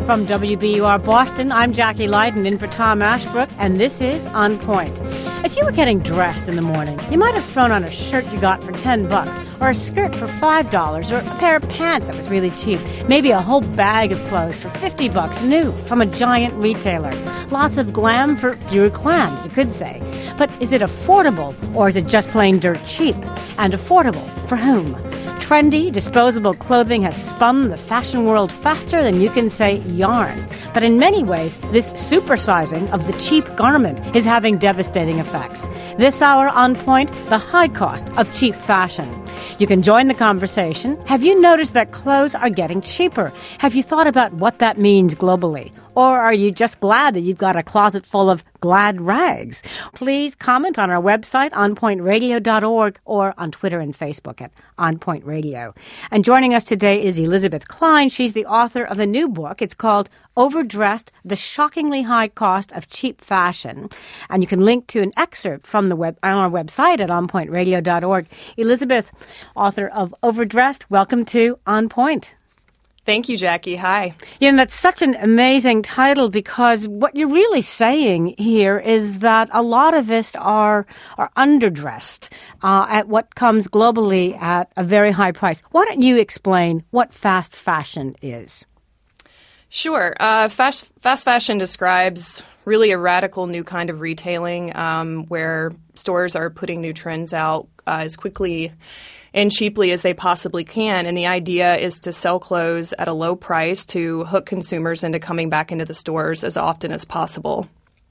From WBUR Boston, I'm Jackie Leiden in for Tom Ashbrook, and this is On Point. As you were getting dressed in the morning, you might have thrown on a shirt you got for $10, or a skirt for $5, or a pair of pants that was really cheap. Maybe a whole bag of clothes for $50 new from a giant retailer. Lots of glam for fewer clams, you could say. But is it affordable, or is it just plain dirt cheap? And affordable for whom? Trendy, disposable clothing has spun the fashion world faster than you can say yarn. But in many ways, this supersizing of the cheap garment is having devastating effects. This hour on Point, the high cost of cheap fashion. You can join the conversation. Have you noticed that clothes are getting cheaper? Have you thought about what that means globally? Or are you just glad that you've got a closet full of glad rags? Please comment on our website, onpointradio.org, or on Twitter and Facebook at onpointradio. And joining us today is Elizabeth Klein. She's the author of a new book. It's called Overdressed, The Shockingly High Cost of Cheap Fashion. And you can link to an excerpt from the on our website at onpointradio.org. Elizabeth, author of Overdressed, welcome to On Point. Thank you, Jackie. Hi. You know, that's such an amazing title because what you're really saying here is that a lot of us are underdressed at what comes globally at a very high price. Why don't you explain what fast fashion is? Sure. Fast fashion describes really a radical new kind of retailing where stores are putting new trends out as quickly and cheaply as they possibly can. And the idea is to sell clothes at a low price to hook consumers into coming back into the stores as often as possible.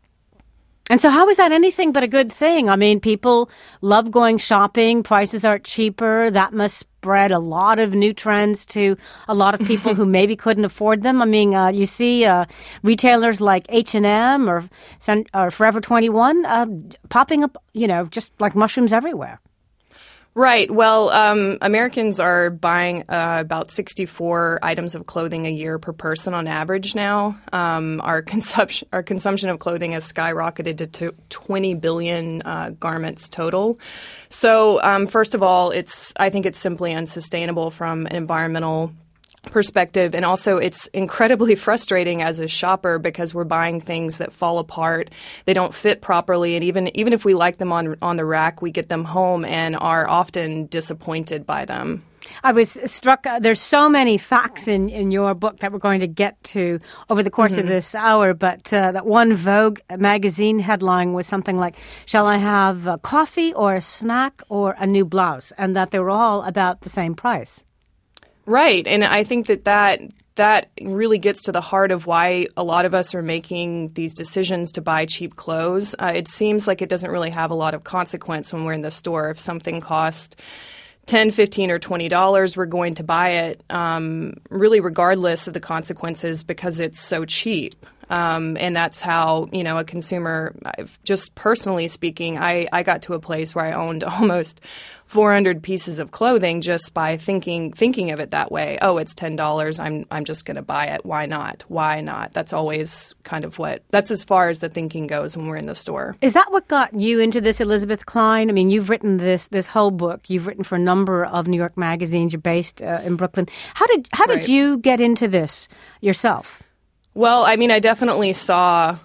And so how is that anything but a good thing? I mean, people love going shopping. Prices are cheaper. That must spread a lot of new trends to a lot of people who maybe couldn't afford them. I mean, you see retailers like H&M or Forever 21 popping up, you know, just like mushrooms everywhere. Right. Well, Americans are buying about 64 items of clothing a year per person on average now. Our consumption of clothing has skyrocketed to 20 billion garments total. So, first of all, I think it's simply unsustainable from an environmental perspective. And also it's incredibly frustrating as a shopper because we're buying things that fall apart. They don't fit properly. And even if we like them on the rack, we get them home and are often disappointed by them. I was struck. There's so many facts in your book that we're going to get to over the course of this hour. But that one Vogue magazine headline was something like, shall I have a coffee or a snack or a new blouse? And that they were all about the same price. Right. And I think that really gets to the heart of why a lot of us are making these decisions to buy cheap clothes. It seems like it doesn't really have a lot of consequence when we're in the store. If something costs $10, $15, or $20, we're going to buy it really regardless of the consequences because it's so cheap. And that's how, you know, a consumer, just personally speaking, I got to a place where I owned almost 400 pieces of clothing just by thinking of it that way. Oh, it's $10. I'm just going to buy it. Why not? Why not? That's always kind of that's as far as the thinking goes when we're in the store. Is that what got you into this, Elizabeth Klein? I mean, you've written this whole book. You've written for a number of New York magazines. You're based in Brooklyn. How did you get into this yourself? Well, I mean, I definitely saw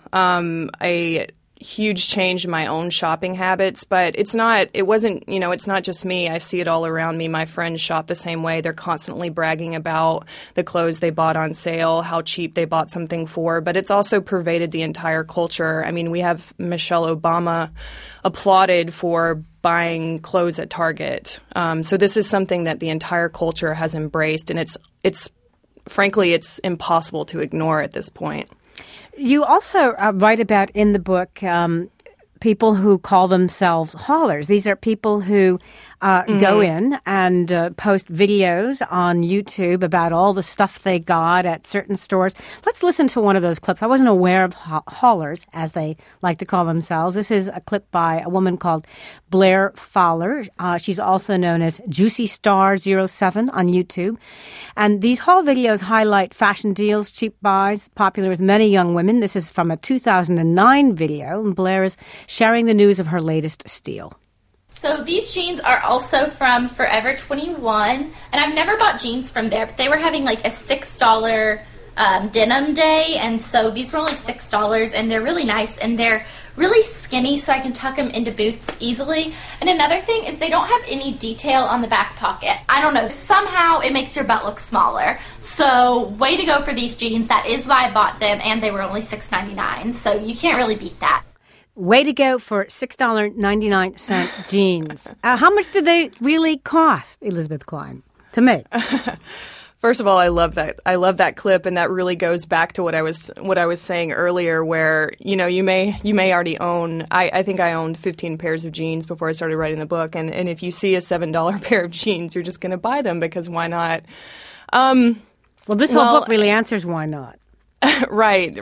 a huge change in my own shopping habits, but it's not just me. I see it all around me. My friends shop the same way. They're constantly bragging about the clothes they bought on sale, how cheap they bought something for, but it's also pervaded the entire culture. I mean, we have Michelle Obama applauded for buying clothes at Target. So this is something that the entire culture has embraced, and it's frankly, it's impossible to ignore at this point. You also write about in the book people who call themselves haulers. These are people who go in and post videos on YouTube about all the stuff they got at certain stores. Let's listen to one of those clips. I wasn't aware of haulers, as they like to call themselves. This is a clip by a woman called Blair Fowler. She's also known as Juicy Star 07 on YouTube. And these haul videos highlight fashion deals, cheap buys, popular with many young women. This is from a 2009 video, and Blair is sharing the news of her latest steal. So these jeans are also from Forever 21, and I've never bought jeans from there, but they were having like a $6 denim day, and so these were only $6, and they're really nice, and they're really skinny, so I can tuck them into boots easily. And another thing is they don't have any detail on the back pocket. I don't know, somehow it makes your butt look smaller. So way to go for these jeans. That is why I bought them, and they were only $6.99, so you can't really beat that. Way to go for $6.99 jeans. How much do they really cost, Elizabeth Klein, to make? First of all, I love that. I love that clip, and that really goes back to what I was saying earlier, where you may already own. I think I owned 15 pairs of jeans before I started writing the book, and if you see a $7 pair of jeans, you're just going to buy them because why not? Well, this whole book really answers why not. Right.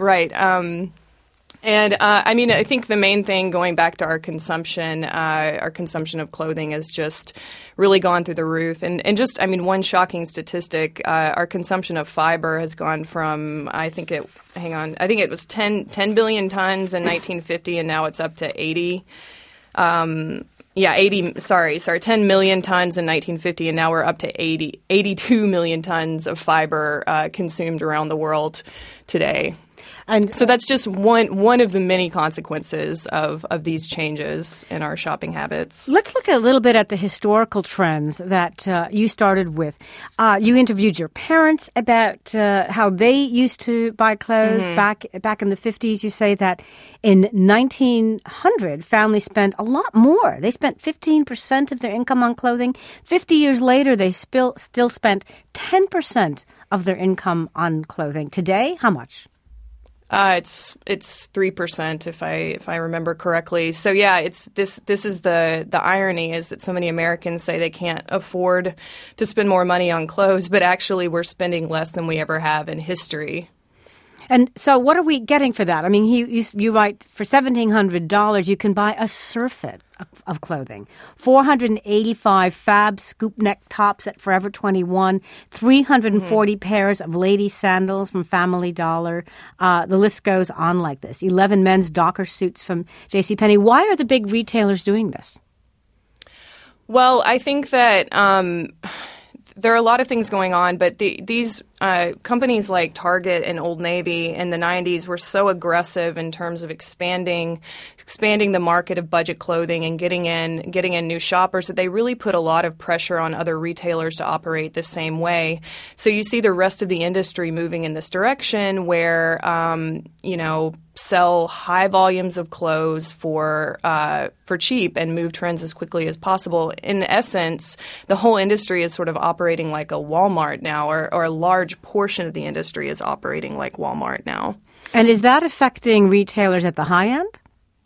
And I think the main thing, going back to our consumption of clothing has just really gone through the roof. And just, one shocking statistic, our consumption of fiber has gone from, I think it was 10 billion tons in 1950, and now it's up to 80. 10 million tons in 1950, and now we're up to 82 million tons of fiber consumed around the world today. And so that's just one of the many consequences of these changes in our shopping habits. Let's look a little bit at the historical trends that you started with. You interviewed your parents about how they used to buy clothes back in the 50s. You say that in 1900, families spent a lot more. They spent 15% of their income on clothing. 50 years later, they still spent 10% of their income on clothing. Today, how much? It's 3% if I remember correctly. So yeah, this is the irony is that so many Americans say they can't afford to spend more money on clothes, but actually we're spending less than we ever have in history. And so what are we getting for that? You write for $1,700 you can buy a surfeit of clothing, 485 fab scoop neck tops at Forever 21, 340 pairs of ladies' sandals from Family Dollar. The list goes on like this. 11 men's Docker suits from JCPenney. Why are the big retailers doing this? Well, I think that there are a lot of things going on, but these companies like Target and Old Navy in the 90s were so aggressive in terms of expanding the market of budget clothing and getting in new shoppers that they really put a lot of pressure on other retailers to operate the same way. So you see the rest of the industry moving in this direction where sell high volumes of clothes for cheap and move trends as quickly as possible. In essence, the whole industry is sort of operating like a Walmart now, or a large portion of the industry is operating like Walmart now. And is that affecting retailers at the high end?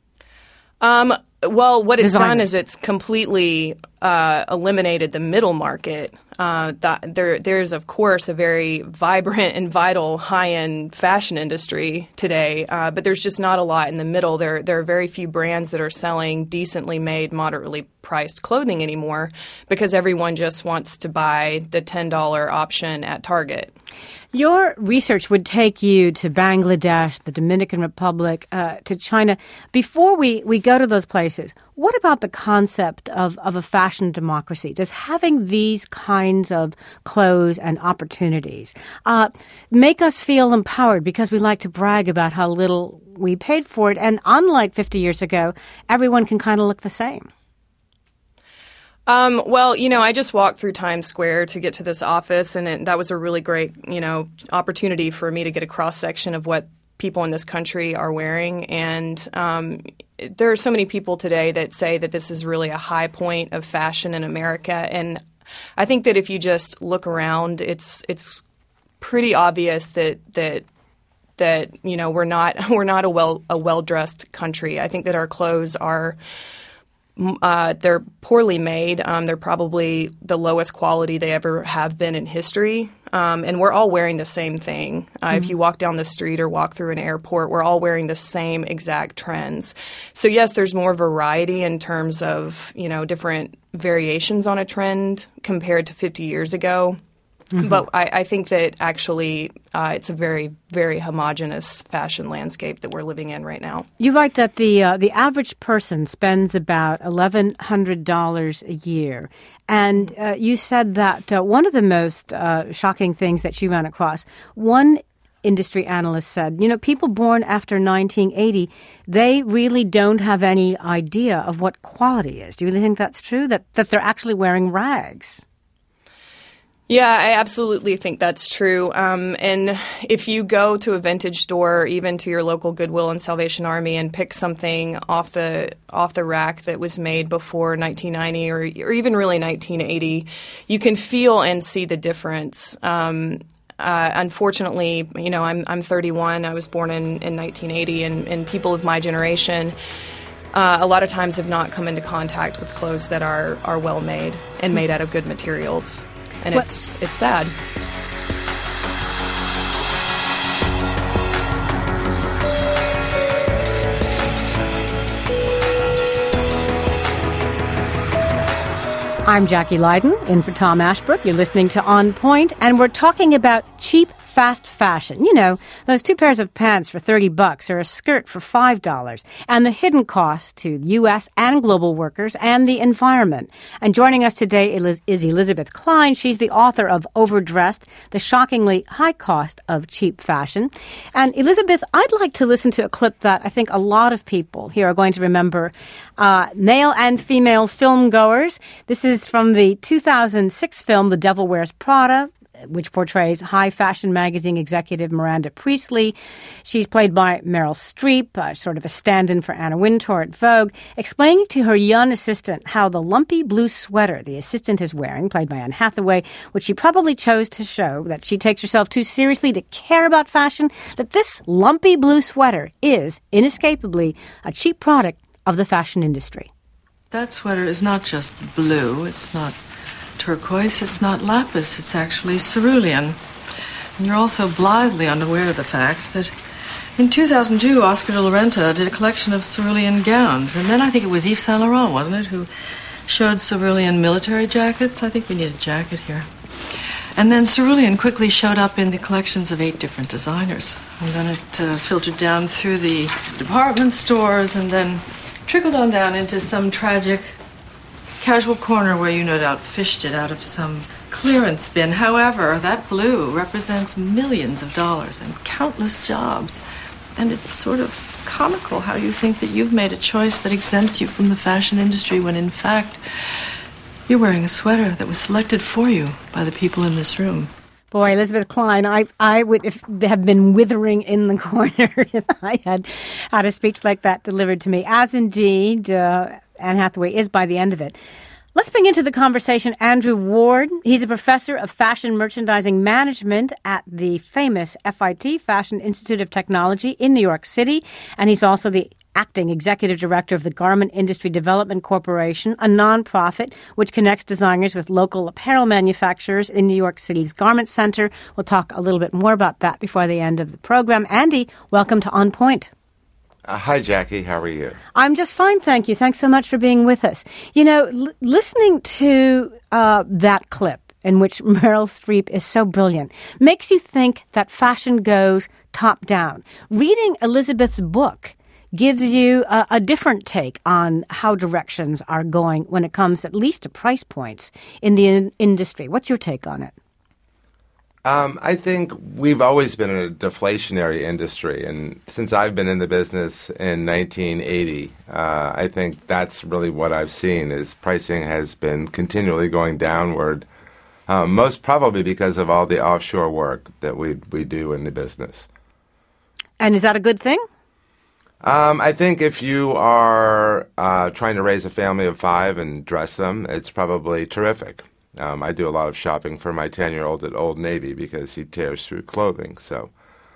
Well, what it's done is it's completely eliminated the middle market. There's, of course, a very vibrant and vital high-end fashion industry today, but there's just not a lot in the middle. There are very few brands that are selling decently made, moderately priced clothing anymore because everyone just wants to buy the $10 option at Target. Your research would take you to Bangladesh, the Dominican Republic, to China. Before we go to those places, what about the concept of a fashion democracy? Does having these kinds of clothes and opportunities make us feel empowered because we like to brag about how little we paid for it? And unlike 50 years ago, everyone can kind of look the same. Well, I just walked through Times Square to get to this office, and that was a really great, opportunity for me to get a cross-section of what people in this country are wearing. And there are so many people today that say that this is really a high point of fashion in America. And I think that if you just look around, it's pretty obvious that we're not a well-dressed country. I think that our clothes are they're poorly made. They're probably the lowest quality they ever have been in history. And we're all wearing the same thing. If you walk down the street or walk through an airport, we're all wearing the same exact trends. So yes, there's more variety in terms of, different variations on a trend compared to 50 years ago. Mm-hmm. But I think that actually it's a very, very homogenous fashion landscape that we're living in right now. You write that the average person spends about $1,100 a year. And you said that one of the most shocking things that you ran across, one industry analyst said, people born after 1980, they really don't have any idea of what quality is. Do you really think that's true, that they're actually wearing rags? Yeah, I absolutely think that's true. And if you go to a vintage store, even to your local Goodwill and Salvation Army, and pick something off the rack that was made before 1990 or even really 1980, you can feel and see the difference. Unfortunately, I'm 31. I was born in 1980, and people of my generation a lot of times have not come into contact with clothes that are well made and made out of good materials. And it's sad. I'm Jackie Leiden, in for Tom Ashbrook. You're listening to On Point, and we're talking about cheap, fast fashion. Those 2 pairs of pants for $30 or a skirt for $5, and the hidden cost to U.S. and global workers and the environment. And joining us today is Elizabeth Klein. She's the author of Overdressed, The Shockingly High Cost of Cheap Fashion. And Elizabeth, I'd like to listen to a clip that I think a lot of people here are going to remember, male and female film goers. This is from the 2006 film The Devil Wears Prada, which portrays high fashion magazine executive Miranda Priestley. She's played by Meryl Streep, sort of a stand-in for Anna Wintour at Vogue, explaining to her young assistant how the lumpy blue sweater the assistant is wearing, played by Anne Hathaway, which she probably chose to show that she takes herself too seriously to care about fashion, that this lumpy blue sweater is inescapably a cheap product of the fashion industry. That sweater is not just blue, it's not turquoise, it's not lapis, it's actually cerulean. And you're also blithely unaware of the fact that in 2002, Oscar de la Renta did a collection of cerulean gowns, and then I think it was Yves Saint Laurent, wasn't it, who showed cerulean military jackets? I think we need a jacket here. And then cerulean quickly showed up in the collections of 8 different designers. And then it filtered down through the department stores and then trickled on down into some tragic casual corner where you no doubt fished it out of some clearance bin. However, that blue represents millions of dollars and countless jobs. And it's sort of comical how you think that you've made a choice that exempts you from the fashion industry when in fact you're wearing a sweater that was selected for you by the people in this room. Boy, Elizabeth Klein, I would have been withering in the corner if I had had a speech like that delivered to me, as indeed Anne Hathaway is by the end of it. Let's bring into the conversation Andrew Ward. He's a professor of fashion merchandising management at the famous FIT, Fashion Institute of Technology in New York City, and he's also the acting executive director of the Garment Industry Development Corporation, a nonprofit which connects designers with local apparel manufacturers in New York City's Garment Center. We'll talk a little bit more about that before the end of the program. Andy, welcome to On Point. Hi, Jackie. How are you? I'm just fine, thank you. Thanks so much for being with us. Listening to that clip in which Meryl Streep is so brilliant makes you think that fashion goes top down. Reading Elizabeth's book gives you a different take on how directions are going when it comes at least to price points in the industry. What's your take on it? I think we've always been in a deflationary industry, and since I've been in the business in 1980, I think that's really what I've seen is pricing has been continually going downward, most probably because of all the offshore work that we do in the business. And is that a good thing? I think if you are trying to raise a family of 5 and dress them, it's probably terrific. I do a lot of shopping for my 10-year-old at Old Navy because he tears through clothing. So,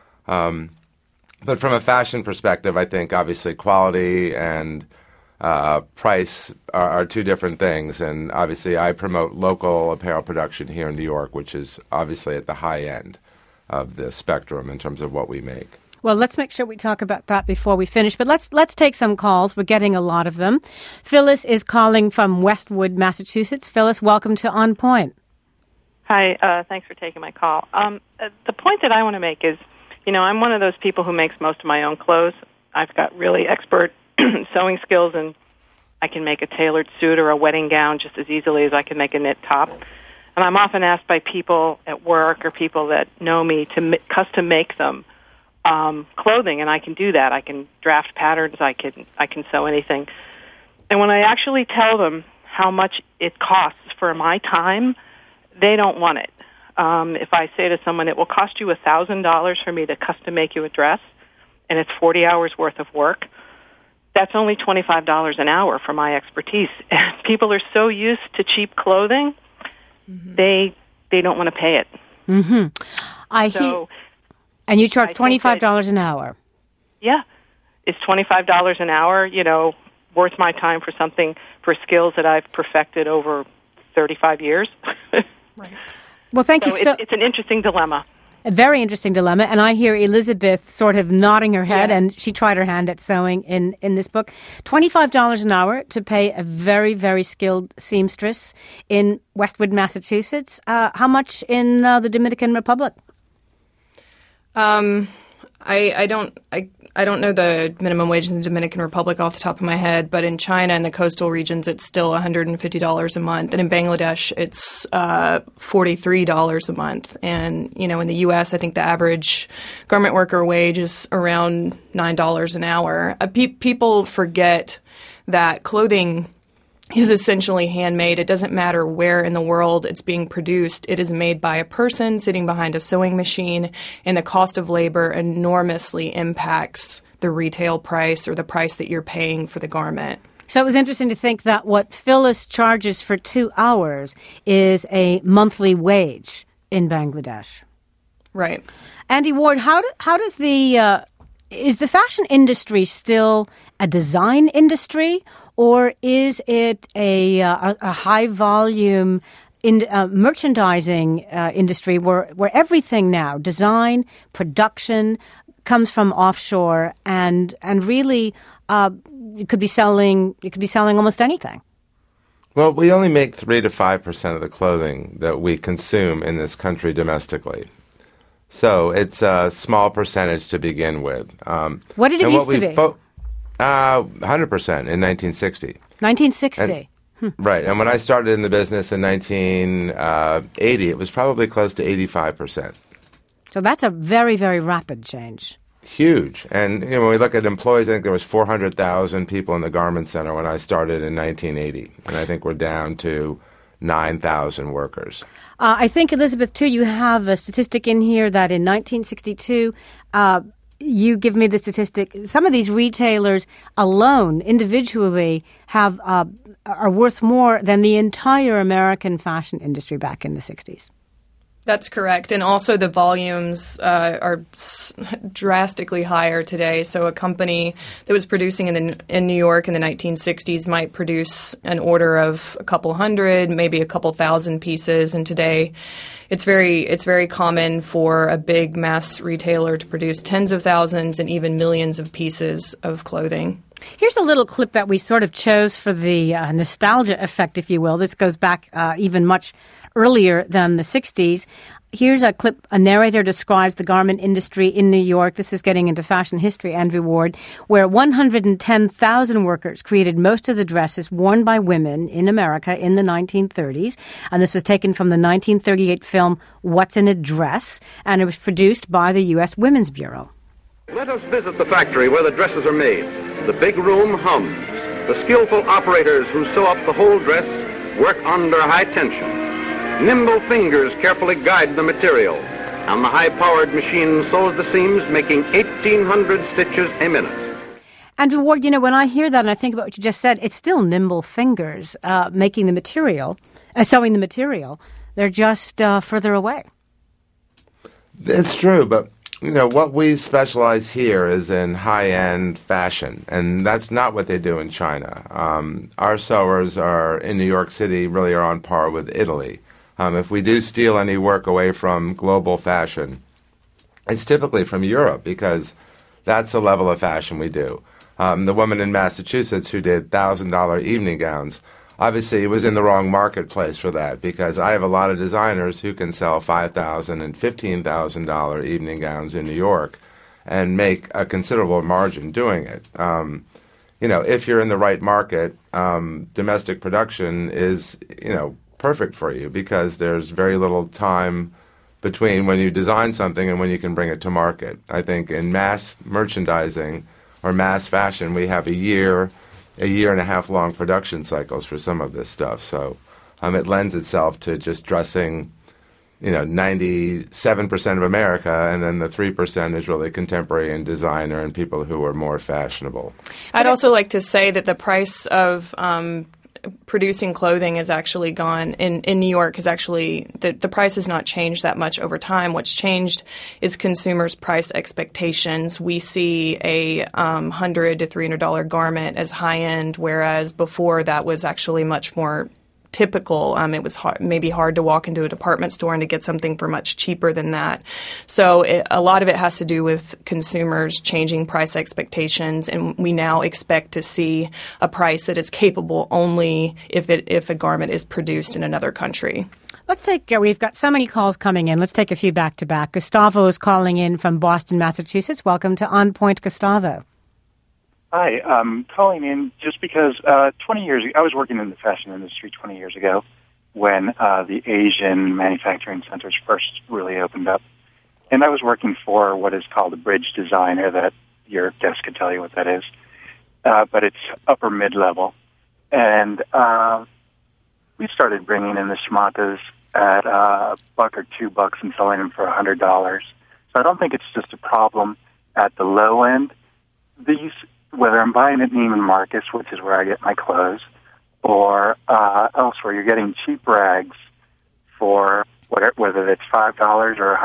but from a fashion perspective, I think obviously quality and price are 2 different things. And obviously I promote local apparel production here in New York, which is obviously at the high end of the spectrum in terms of what we make. Well, let's make sure we talk about that before we finish. But let's take some calls. We're getting a lot of them. Phyllis is calling from Westwood, Massachusetts. Phyllis, welcome to On Point. Hi, thanks for taking my call. The point that I want to make is, I'm one of those people who makes most of my own clothes. I've got really expert sewing skills, and I can make a tailored suit or a wedding gown just as easily as I can make a knit top. And I'm often asked by people at work or people that know me to custom make them clothing, and I can do that. I can draft patterns. I can sew anything. And when I actually tell them how much it costs for my time, they don't want it. If I say to someone, it will cost you $1,000 for me to custom make you a dress, and it's 40 hours worth of work, that's only $25 an hour for my expertise. And people are so used to cheap clothing, they don't want to pay it. Mm-hmm. And you charge $25 an hour. Yeah. Is $25 an hour, worth my time for for skills that I've perfected over 35 years? Right. Well, thank you. It's an interesting dilemma. A very interesting dilemma. And I hear Elizabeth sort of nodding her head, and she tried her hand at sewing in this book. $25 an hour to pay a very, very skilled seamstress in Westwood, Massachusetts. How much in the Dominican Republic? I don't know the minimum wage in the Dominican Republic off the top of my head, but in China and the coastal regions, it's still $150 a month. And in Bangladesh, it's $43 a month. And, in the U.S., I think the average garment worker wage is around $9 an hour. People forget that clothing is essentially handmade. It doesn't matter where in the world it's being produced. It is made by a person sitting behind a sewing machine, and the cost of labor enormously impacts the retail price or the price that you're paying for the garment. So it was interesting to think that what Phyllis charges for 2 hours is a monthly wage in Bangladesh. Right. Andy Ward, how does is the fashion industry still a design industry, or is it a high volume merchandising industry where everything now, design, production, comes from offshore, and really you could be selling almost anything? Well, we only make 3 to 5% of the clothing that we consume in this country domestically. So it's a small percentage to begin with. What did it used to be? 100% in 1960. 1960. Right. And when I started in the business in 1980, it was probably close to 85%. So that's a very, very rapid change. Huge. And when we look at employees, I think there was 400,000 people in the garment center when I started in 1980. And I think we're down to 9,000 workers. I think, Elizabeth, too, you have a statistic in here that in 1962, you give me the statistic, some of these retailers alone, individually, are worth more than the entire American fashion industry back in the 60s. That's correct. And also the volumes are drastically higher today. So a company that was producing in New York in the 1960s might produce an order of a couple hundred, maybe a couple thousand pieces. And today it's very common for a big mass retailer to produce tens of thousands and even millions of pieces of clothing. Here's a little clip that we sort of chose for the nostalgia effect, if you will. This goes back even much earlier than the 60s. Here's a clip. A narrator describes the garment industry in New York. This is getting into fashion history, Andrew Ward, where 110,000 workers created most of the dresses worn by women in America in the 1930s. And this was taken from the 1938 film What's in a Dress, and it was produced by the U.S. Women's Bureau. Let us visit the factory where the dresses are made. The big room hums. The skillful operators who sew up the whole dress work under high tension. Nimble fingers carefully guide the material, and the high-powered machine sews the seams, making 1,800 stitches a minute. Andrew Ward, when I hear that and I think about what you just said, it's still nimble fingers making the material, sewing the material. They're just further away. It's true, but what we specialize here is in high-end fashion, and that's not what they do in China. Our sewers in New York City really are on par with Italy. If we do steal any work away from global fashion, it's typically from Europe because that's the level of fashion we do. The woman in Massachusetts who did $1,000 evening gowns, obviously was in the wrong marketplace for that because I have a lot of designers who can sell $5,000 and $15,000 evening gowns in New York and make a considerable margin doing it. If you're in the right market, domestic production is, perfect for you because there's very little time between when you design something and when you can bring it to market. I think in mass merchandising or mass fashion, we have a year and a half long production cycles for some of this stuff. So it lends itself to just dressing 97% of America, and then the 3% is really contemporary and designer and people who are more fashionable. I'd also like to say that the price of producing clothing has actually gone in New York has actually the price has not changed that much over time. What's changed is consumers' price expectations. We see a $100 to $300 garment as high end, whereas before that was actually much more typical. It was maybe hard to walk into a department store and to get something for much cheaper than that. So a lot of it has to do with consumers changing price expectations, and we now expect to see a price that is capable only if a garment is produced in another country. Let's take, we've got so many calls coming in. Let's take a few back to back. Gustavo is calling in from Boston, Massachusetts. Welcome to On Point, Gustavo. Hi, I'm calling in just because 20 years ago, I was working in the fashion industry 20 years ago when the Asian manufacturing centers first really opened up. And I was working for what is called a bridge designer, that your desk could tell you what that is. But it's upper mid-level. And we started bringing in the schmatas at $1 or $2 and selling them for $100. So I don't think it's just a problem at the low end. Whether I'm buying at Neiman Marcus, which is where I get my clothes, or elsewhere, you're getting cheap rags for whether it's $5 or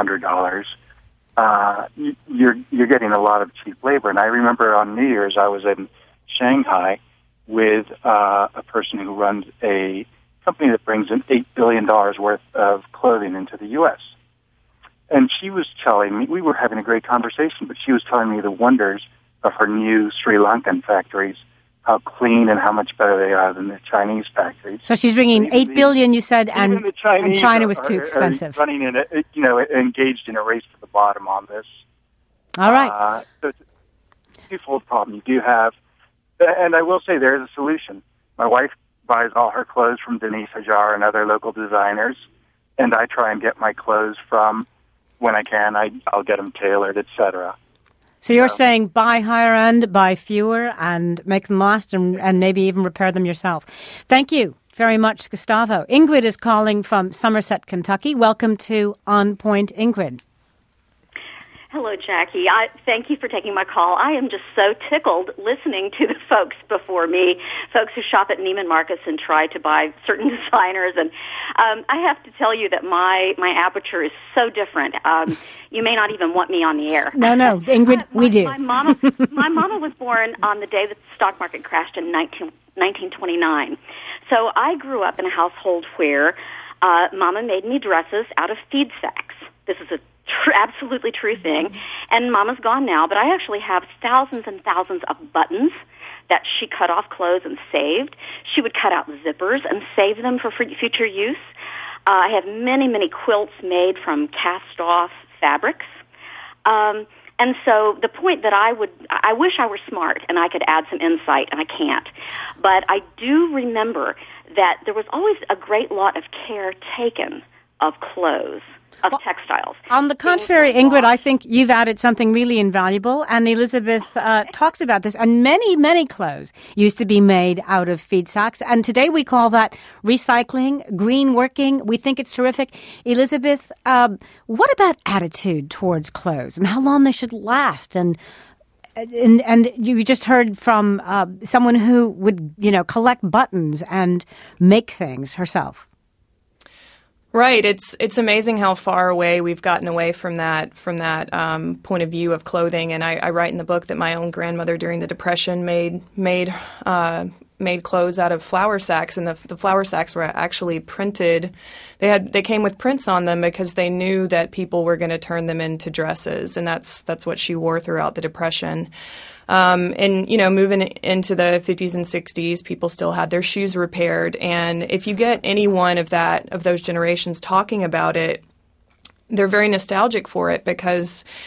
$100. You're getting a lot of cheap labor. And I remember on New Year's, I was in Shanghai with a person who runs a company that brings in $8 billion worth of clothing into the U.S. And she was telling me, we were having a great conversation, but she was telling me the wonders of her new Sri Lankan factories, how clean and how much better they are than the Chinese factories. So she's bringing $8 billion, you said, and China was too expensive. Running in engaged in a race to the bottom on this. All right. So it's a twofold problem. You do have, and I will say there is a solution. My wife buys all her clothes from Denise Hajar and other local designers, and I try and get my clothes from, when I can, I'll get them tailored, etc. So you're saying buy higher end, buy fewer, and make them last, and maybe even repair them yourself. Thank you very much, Gustavo. Ingrid is calling from Somerset, Kentucky. Welcome to On Point, Ingrid. Hello, Jackie. Thank you for taking my call. I am just so tickled listening to the folks before me, folks who shop at Neiman Marcus and try to buy certain designers. And I have to tell you that my aperture is so different. You may not even want me on the air. No, Ingrid, we do. My mama was born on the day that the stock market crashed in 1929. So I grew up in a household where Mama made me dresses out of feed sacks. This is a absolutely true thing. And Mama's gone now, but I actually have thousands and thousands of buttons that she cut off clothes and saved. She would cut out zippers and save them for future use. I have many, many quilts made from cast-off fabrics. And so the point that I wish I were smart and I could add some insight, and I can't. But I do remember that there was always a great lot of care taken of clothes, of textiles. On the contrary, Ingrid, I think you've added something really invaluable, and Elizabeth talks about this, and many, many clothes used to be made out of feed sacks, and today we call that recycling, green working. We think it's terrific. Elizabeth, what about attitude towards clothes and how long they should last? And you just heard from someone who would, collect buttons and make things herself. Right. It's amazing how far away we've gotten away from that point of view of clothing. And I write in the book that my own grandmother during the Depression made clothes out of flour sacks, and the flour sacks were actually printed. They came with prints on them because they knew that people were going to turn them into dresses, and that's what she wore throughout the Depression. And moving into the 50s and 60s, people still had their shoes repaired. And if you get any one of those generations talking about it, they're very nostalgic for it because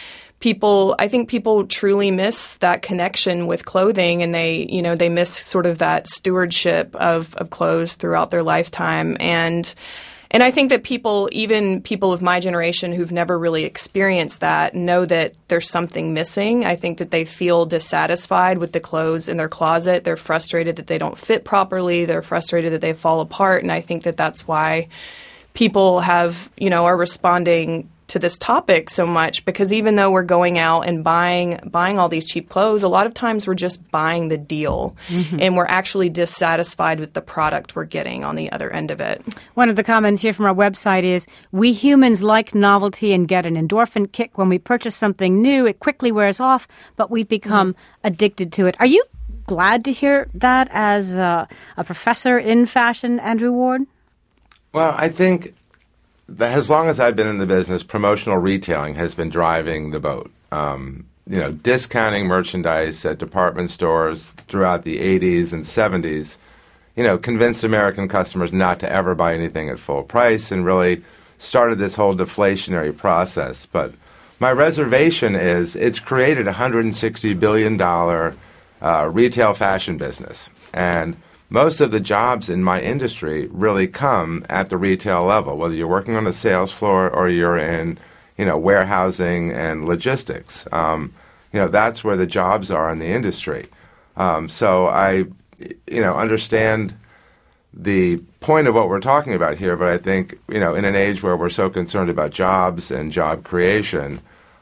I think people truly miss that connection with clothing, and they miss sort of that stewardship of clothes throughout their lifetime. And I think that even people of my generation who've never really experienced that, know that there's something missing. I think that they feel dissatisfied with the clothes in their closet. They're frustrated that they don't fit properly. They're frustrated that they fall apart. And I think that that's why people are responding to this topic so much, because even though we're going out and buying all these cheap clothes, a lot of times we're just buying the deal, and we're actually dissatisfied with the product we're getting on the other end of it. One of the comments here from our website is, we humans like novelty and get an endorphin kick when we purchase something new. It quickly wears off, but we've become addicted to it. Are you glad to hear that as a professor in fashion, Andrew Ward? Well, I think that as long as I've been in the business, promotional retailing has been driving the boat. Discounting merchandise at department stores throughout the 80s and 70s, convinced American customers not to ever buy anything at full price and really started this whole deflationary process. But my reservation is it's created a $160 billion retail fashion business. And most of the jobs in my industry really come at the retail level, whether you're working on the sales floor or you're in, warehousing and logistics. That's where the jobs are in the industry. So I, understand the point of what we're talking about here, but I think, in an age where we're so concerned about jobs and job creation,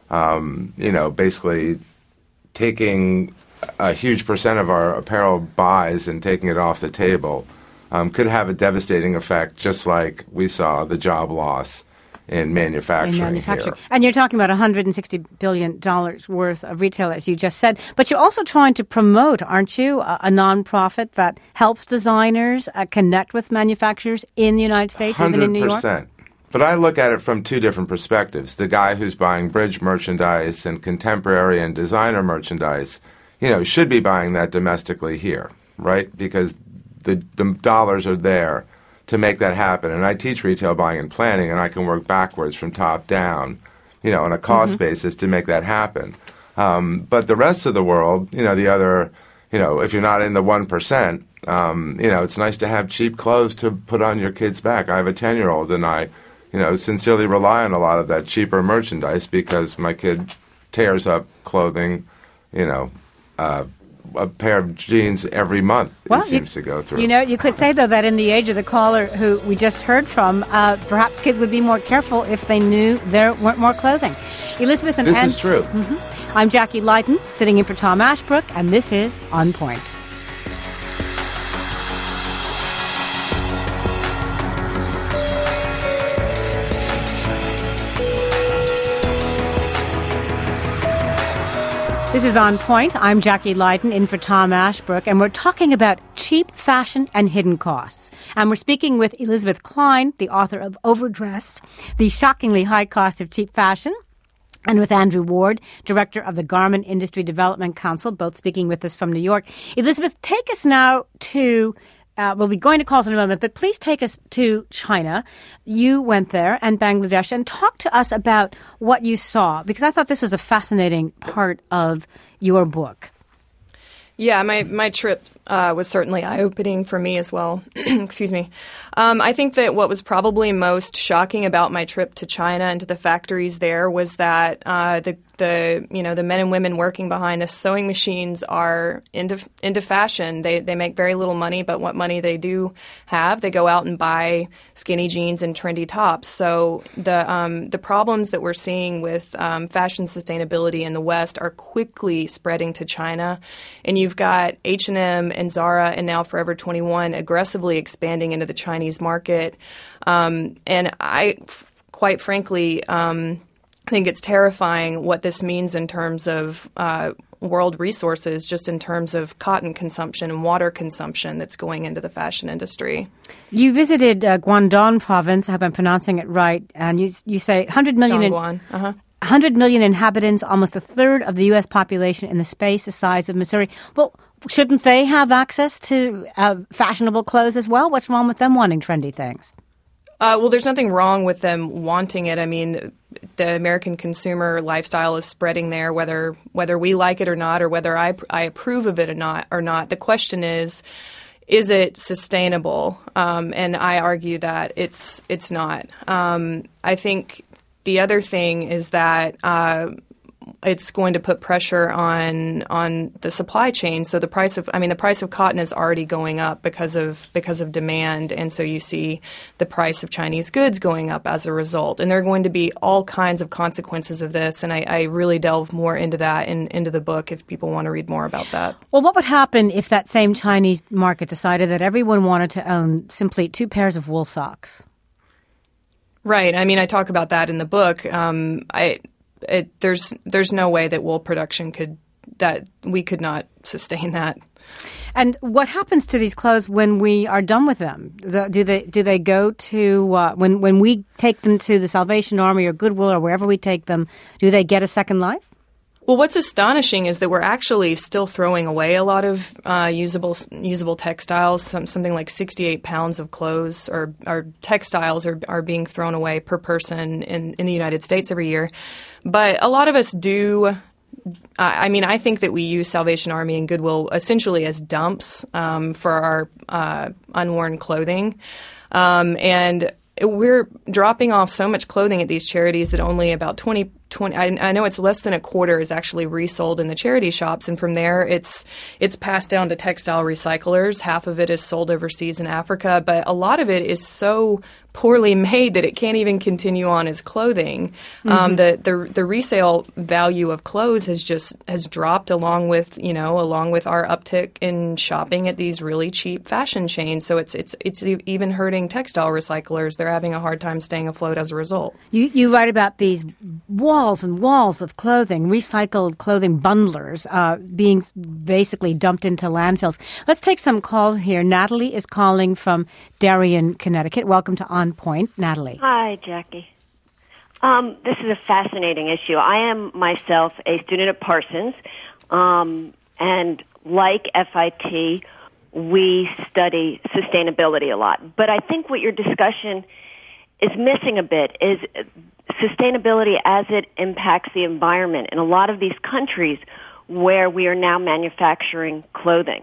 basically taking a huge percent of our apparel buys and taking it off the table could have a devastating effect, just like we saw the job loss in manufacturing. Here. And you're talking about $160 billion worth of retail, as you just said. But you're also trying to promote, aren't you, a nonprofit that helps designers connect with manufacturers in the United States, 100%. even in New York? But I look at it from two different perspectives. The guy who's buying bridge merchandise and contemporary and designer merchandise, should be buying that domestically here, right? Because the dollars are there to make that happen. And I teach retail buying and planning, and I can work backwards from top down, on a cost basis to make that happen. But the rest of the world, the other, if you're not in the 1%, it's nice to have cheap clothes to put on your kid's back. I have a 10-year-old, and I, sincerely rely on a lot of that cheaper merchandise because my kid tears up clothing, a pair of jeans every month, it seems to go through. You could say, though, that in the age of the caller who we just heard from, perhaps kids would be more careful if they knew there weren't more clothing. Elizabeth and This is true. I'm Jackie Leyden, sitting in for Tom Ashbrook, and this is On Point. This is On Point. I'm Jackie Leyden, in for Tom Ashbrook, and we're talking about cheap fashion and hidden costs. And we're speaking with Elizabeth Klein, the author of Overdressed, The Shockingly High Cost of Cheap Fashion, and with Andrew Ward, director of the Garment Industry Development Council, both speaking with us from New York. Elizabeth, take us now to... we'll be going to calls in a moment, but please take us to China. You went there, and Bangladesh, and talk to us about what you saw, because I thought this was a fascinating part of your book. Yeah, my trip was certainly eye-opening for me as well. Excuse me. I think that what was probably most shocking about my trip to China and to the factories there was that the men and women working behind the sewing machines are into fashion. They make very little money, but what money they do have, they go out and buy skinny jeans and trendy tops. So the problems that we're seeing with fashion sustainability in the West are quickly spreading to China, and you've got H&M and Zara and now Forever 21 aggressively expanding into the Chinese market. And I, quite frankly, think it's terrifying what this means in terms of world resources, just in terms of cotton consumption and water consumption that's going into the fashion industry. You visited Guangdong province, I hope I'm pronouncing it right, and you say 100 million... Dongguan, 100 million inhabitants, almost a third of the U.S. population in the space the size of Missouri. Well, shouldn't they have access to fashionable clothes as well? What's wrong with them wanting trendy things? Well, there's nothing wrong with them wanting it. I mean, the American consumer lifestyle is spreading there, whether we like it or not, or whether I approve of it or not. The question is it sustainable? And I argue that it's not. I think the other thing is that it's going to put pressure on the supply chain. So the price of cotton is already going up because of demand, and so you see the price of Chinese goods going up as a result. And there are going to be all kinds of consequences of this, and I really delve more into that into the book if people want to read more about that. Well, what would happen if that same Chinese market decided that everyone wanted to own simply 2 pairs of wool socks? Right. I mean, I talk about that in the book. There's no way that wool production we could not sustain that. And what happens to these clothes when we are done with them? Do they go to when we take them to the Salvation Army or Goodwill or wherever we take them? Do they get a second life? Well, what's astonishing is that we're actually still throwing away a lot of usable textiles. Something like 68 pounds of clothes or textiles are being thrown away per person in the United States every year. But a lot of us do. I think that we use Salvation Army and Goodwill essentially as dumps for our unworn clothing. And we're dropping off so much clothing at these charities that only about 20 I know it's less than a quarter is actually resold in the charity shops, and from there it's passed down to textile recyclers. Half of it is sold overseas in Africa, but a lot of it is so poorly made that it can't even continue on as clothing. Mm-hmm. The resale value of clothes has dropped along with our uptick in shopping at these really cheap fashion chains. So it's even hurting textile recyclers. They're having a hard time staying afloat as a result. You write about these walls and walls of clothing, recycled clothing bundlers being basically dumped into landfills. Let's take some calls here. Natalie is calling from Darien, Connecticut. Welcome to On Point, Natalie. Hi, Jackie. This is a fascinating issue. I am myself a student at Parsons, and like FIT, we study sustainability a lot. But I think what your discussion is missing a bit is sustainability as it impacts the environment in a lot of these countries where we are now manufacturing clothing.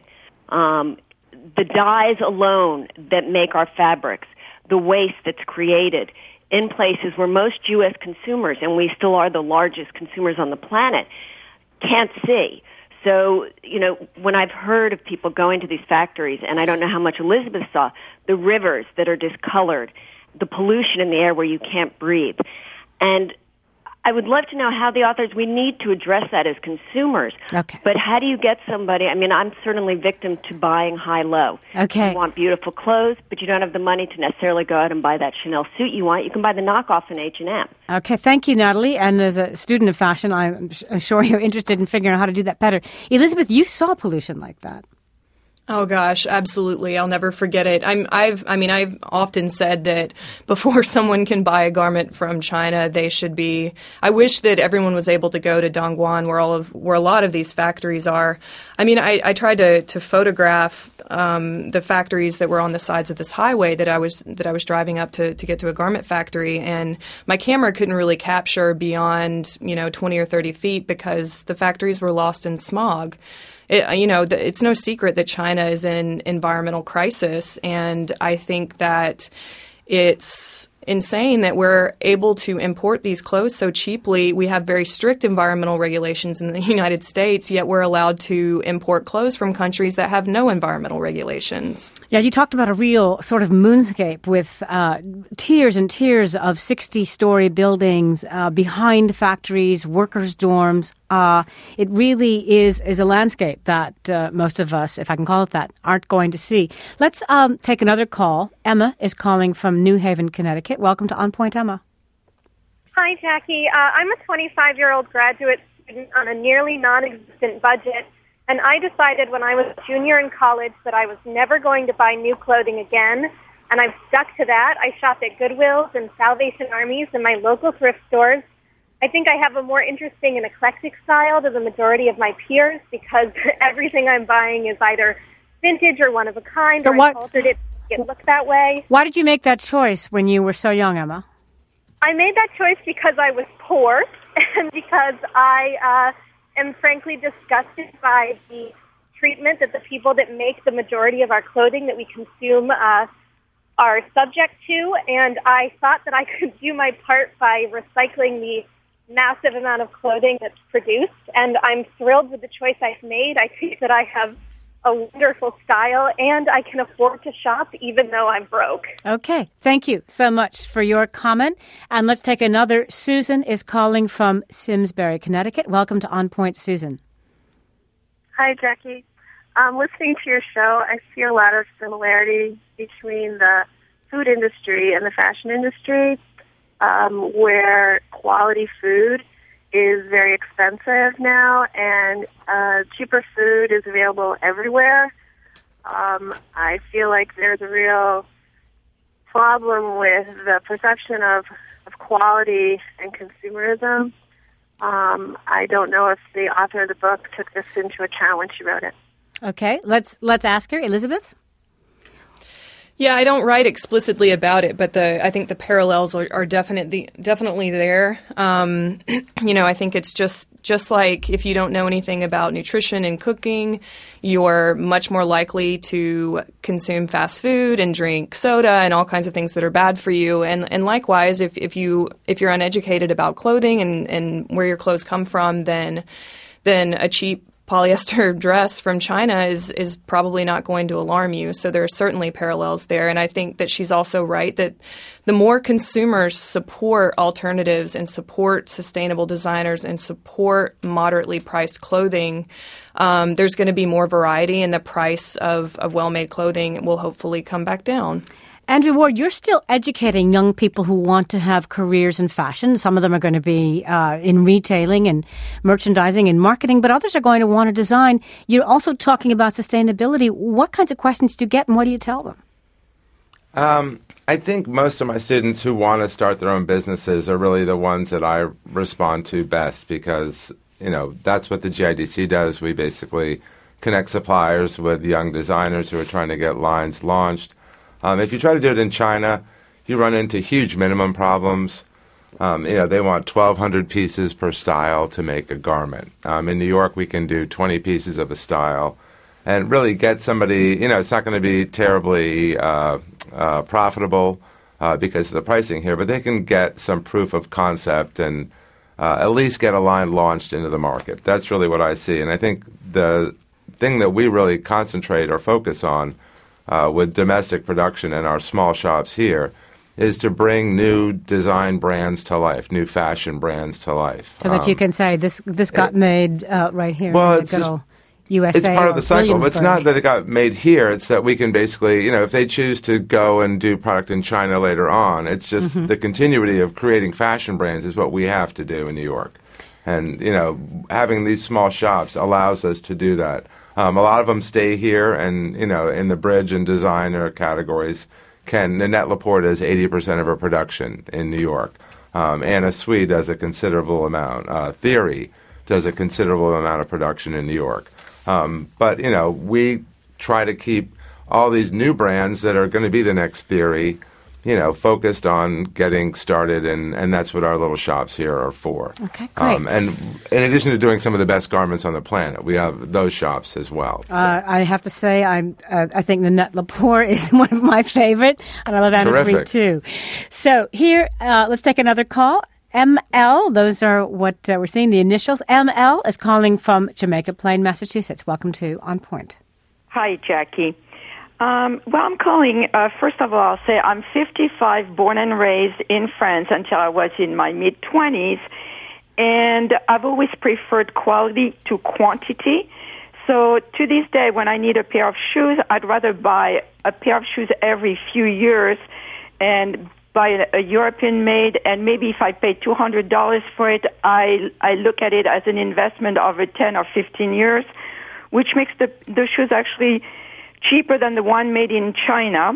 The dyes alone that make our fabrics, the waste that's created in places where most U.S. consumers, and we still are the largest consumers on the planet, can't see. So, when I've heard of people going to these factories, and I don't know how much Elizabeth saw, the rivers that are discolored, the pollution in the air where you can't breathe. And I would love to know how the authors, we need to address that as consumers. Okay. But how do you get somebody, I'm certainly victim to buying high-low. Okay. You want beautiful clothes, but you don't have the money to necessarily go out and buy that Chanel suit you want. You can buy the knockoff in H&M. Okay, thank you, Natalie. And as a student of fashion, I'm sure you're interested in figuring out how to do that better. Elizabeth, you saw pollution like that. Oh gosh, absolutely. I'll never forget it. I've often said that before someone can buy a garment from China, they should be. I wish that everyone was able to go to Dongguan, where a lot of these factories are. I tried to photograph the factories that were on the sides of this highway that I was driving up to get to a garment factory, and my camera couldn't really capture beyond 20 or 30 feet because the factories were lost in smog. It's no secret that China is in environmental crisis, and I think that it's insane that we're able to import these clothes so cheaply. We have very strict environmental regulations in the United States, yet we're allowed to import clothes from countries that have no environmental regulations. Yeah, you talked about a real sort of moonscape with tiers and tiers of 60-story buildings behind factories, workers' dorms. It really is a landscape that most of us, if I can call it that, aren't going to see. Let's take another call. Emma is calling from New Haven, Connecticut. Welcome to On Point, Emma. Hi, Jackie. I'm a 25-year-old graduate student on a nearly non-existent budget, and I decided when I was a junior in college that I was never going to buy new clothing again, and I've stuck to that. I shop at Goodwills and Salvation Armies and my local thrift stores. I think I have a more interesting and eclectic style to the majority of my peers because everything I'm buying is either vintage or one of a kind, or I altered it to look that way. Why did you make that choice when you were so young, Emma? I made that choice because I was poor and because I am frankly disgusted by the treatment that the people that make the majority of our clothing that we consume are subject to, and I thought that I could do my part by recycling the massive amount of clothing that's produced, and I'm thrilled with the choice I've made. I think that I have a wonderful style, and I can afford to shop even though I'm broke. Okay. Thank you so much for your comment. And let's take another. Susan is calling from Simsbury, Connecticut. Welcome to On Point, Susan. Hi, Jackie. Listening to your show, I see a lot of similarity between the food industry and the fashion industry, where quality food is very expensive now, and cheaper food is available everywhere. I feel like there's a real problem with the perception of quality and consumerism. I don't know if the author of the book took this into account when she wrote it. Okay, let's ask her. Elizabeth? Yeah, I don't write explicitly about it, but I think the parallels are definitely there. I think it's just like if you don't know anything about nutrition and cooking, you're much more likely to consume fast food and drink soda and all kinds of things that are bad for you. And likewise, if you're uneducated about clothing and where your clothes come from, then a cheap polyester dress from China is probably not going to alarm you. So there are certainly parallels there. And I think that she's also right that the more consumers support alternatives and support sustainable designers and support moderately priced clothing, there's going to be more variety, and the price of well-made clothing will hopefully come back down. Andrew Ward, you're still educating young people who want to have careers in fashion. Some of them are going to be in retailing and merchandising and marketing, but others are going to want to design. You're also talking about sustainability. What kinds of questions do you get, and what do you tell them? I think most of my students who want to start their own businesses are really the ones that I respond to best because, that's what the GIDC does. We basically connect suppliers with young designers who are trying to get lines launched. If you try to do it in China, you run into huge minimum problems. They want 1,200 pieces per style to make a garment. In New York, we can do 20 pieces of a style and really get somebody, it's not going to be terribly profitable because of the pricing here, but they can get some proof of concept and at least get a line launched into the market. That's really what I see. And I think the thing that we really concentrate or focus on with domestic production in our small shops here is to bring new design brands to life, new fashion brands to life. So that you can say, this got made right here in the good old USA. It's part of the cycle. It's not that it got made here. It's that we can basically, if they choose to go and do product in China later on, it's just the continuity of creating fashion brands is what we have to do in New York. And, having these small shops allows us to do that. A lot of them stay here, and in the bridge and designer categories, Nanette Lepore does 80% of her production in New York. Anna Sui does a considerable amount. Theory does a considerable amount of production in New York. But we try to keep all these new brands that are going to be the next Theory, focused on getting started, and that's what our little shops here are for. Okay, great. And in addition to doing some of the best garments on the planet, we have those shops as well. So. I have to say, I think Nanette Lepore is one of my favorite, and I love Anna Sui too. So here, let's take another call. ML, those are what we're seeing, the initials. ML is calling from Jamaica Plain, Massachusetts. Welcome to On Point. Hi, Jackie. I'm calling, first of all, I'll say I'm 55, born and raised in France until I was in my mid-20s, and I've always preferred quality to quantity. So to this day, when I need a pair of shoes, I'd rather buy a pair of shoes every few years and buy a European-made, and maybe if I pay $200 for it, I look at it as an investment over 10 or 15 years, which makes the shoes actually cheaper than the one made in China.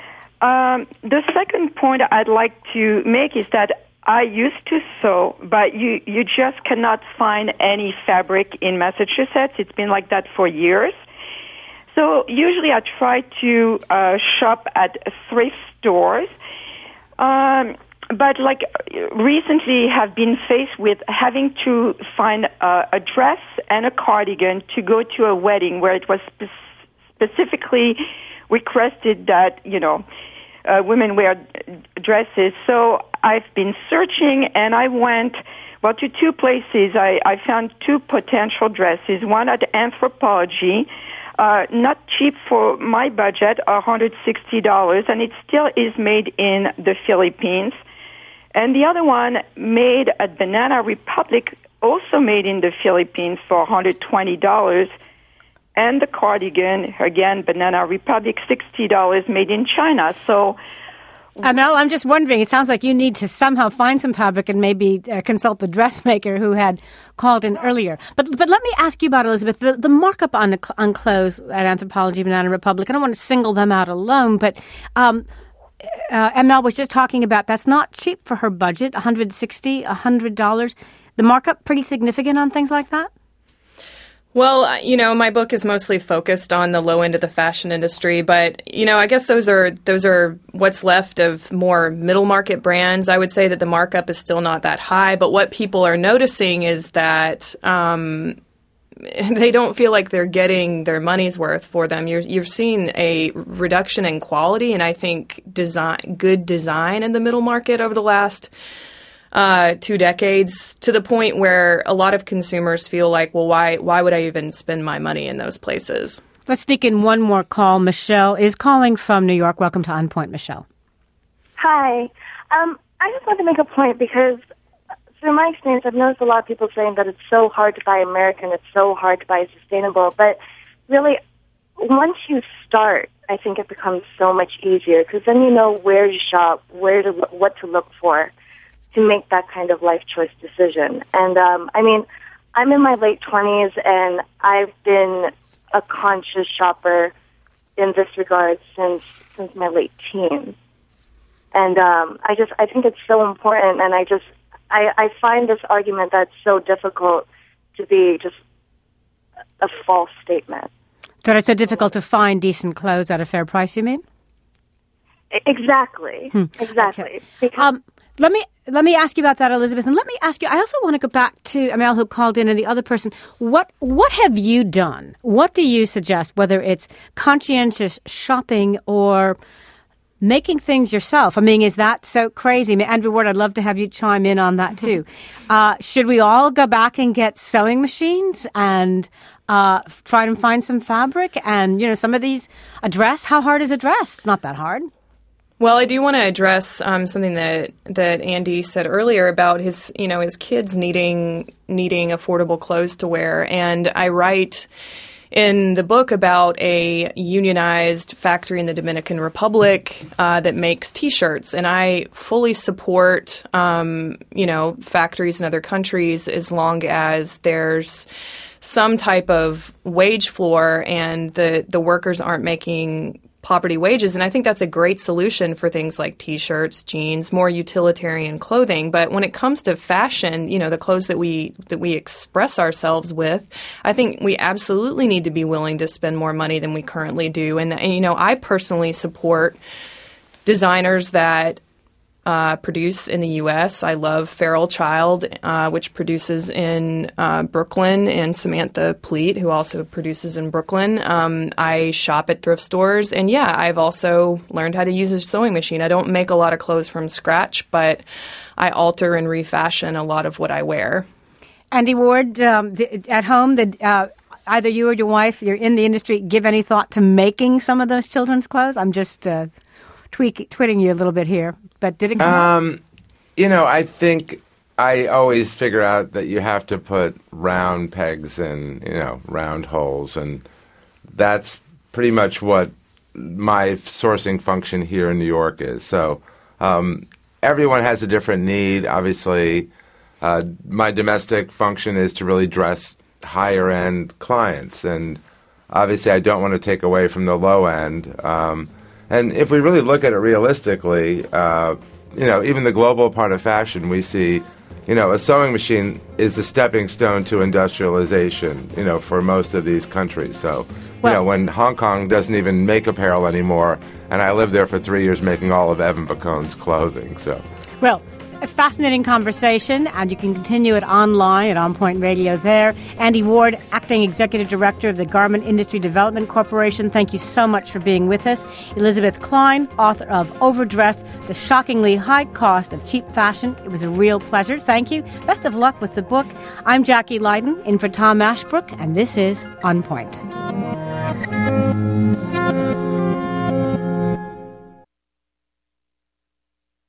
The second point I'd like to make is that I used to sew, but you just cannot find any fabric in Massachusetts. It's been like that for years. So usually I try to shop at thrift stores. but like recently have been faced with having to find a dress and a cardigan to go to a wedding where it was specifically requested that, women wear dresses. So I've been searching, and I went, to two places. I found two potential dresses, one at Anthropologie, not cheap for my budget, $160, and it still is made in the Philippines. And the other one made at Banana Republic, also made in the Philippines for $120. And the cardigan, again, Banana Republic, $60, made in China. So, Amel, I'm just wondering, it sounds like you need to somehow find some fabric and maybe consult the dressmaker who had called in earlier. But let me ask you about, Elizabeth, the markup on clothes at Anthropologie, Banana Republic. I don't want to single them out alone, but Amel was just talking about that's not cheap for her budget, $160, $100. The markup pretty significant on things like that? Well, my book is mostly focused on the low end of the fashion industry, but, I guess those are what's left of more middle market brands. I would say that the markup is still not that high, but what people are noticing is that they don't feel like they're getting their money's worth for them. You're seeing a reduction in quality, and I think good design in the middle market over the last 2 decades, to the point where a lot of consumers feel like, well, why would I even spend my money in those places? Let's sneak in one more call. Michelle is calling from New York. Welcome to On Point, Michelle. Hi. I just want to make a point because through my experience, I've noticed a lot of people saying that it's so hard to buy American, it's so hard to buy sustainable. But really, once you start, I think it becomes so much easier because then you know where to shop, what to look for to make that kind of life choice decision. And, I'm in my late 20s, and I've been a conscious shopper in this regard since my late teens. And I think it's so important, and I find this argument that's so difficult to be just a false statement. That it's so difficult to find decent clothes at a fair price, you mean? Exactly. Exactly. Okay. Let me ask you about that, Elizabeth, and let me ask you. I also want to go back to Amel, who called in, and the other person. What have you done? What do you suggest? Whether it's conscientious shopping or making things yourself. I mean, is that so crazy? I mean, Andrew Ward, I'd love to have you chime in on that too. Should we all go back and get sewing machines and try and find some fabric and some of these a dress? How hard is a dress? It's not that hard. Well, I do want to address something that Andy said earlier about his kids needing affordable clothes to wear, and I write in the book about a unionized factory in the Dominican Republic that makes T-shirts, and I fully support factories in other countries as long as there's some type of wage floor and the workers aren't making poverty wages. And I think that's a great solution for things like T-shirts, jeans, more utilitarian clothing. But when it comes to fashion, the clothes that we express ourselves with, I think we absolutely need to be willing to spend more money than we currently do. And I personally support designers that produce in the U.S. I love Feral Child, which produces in Brooklyn, and Samantha Pleat, who also produces in Brooklyn. I shop at thrift stores, and I've also learned how to use a sewing machine. I don't make a lot of clothes from scratch, but I alter and refashion a lot of what I wear. Andy Ward, at home, either you or your wife, you're in the industry, give any thought to making some of those children's clothes? I'm just twitting you a little bit here, but did it come up? I think I always figure out that you have to put round pegs in, round holes, and that's pretty much what my sourcing function here in New York is. So everyone has a different need. Obviously, my domestic function is to really dress higher-end clients, and obviously I don't want to take away from the low end. And if we really look at it realistically, even the global part of fashion, we see, a sewing machine is a stepping stone to industrialization, for most of these countries. So, when Hong Kong doesn't even make apparel anymore, and I lived there for 3 years making all of Evan Bacon's clothing, so. Well, a fascinating conversation, and you can continue it online at On Point Radio there. Andy Ward, Acting Executive Director of the Garment Industry Development Corporation, thank you so much for being with us. Elizabeth Klein, author of Overdressed, The Shockingly High Cost of Cheap Fashion. It was a real pleasure. Thank you. Best of luck with the book. I'm Jackie Leiden, in for Tom Ashbrook, and this is On Point.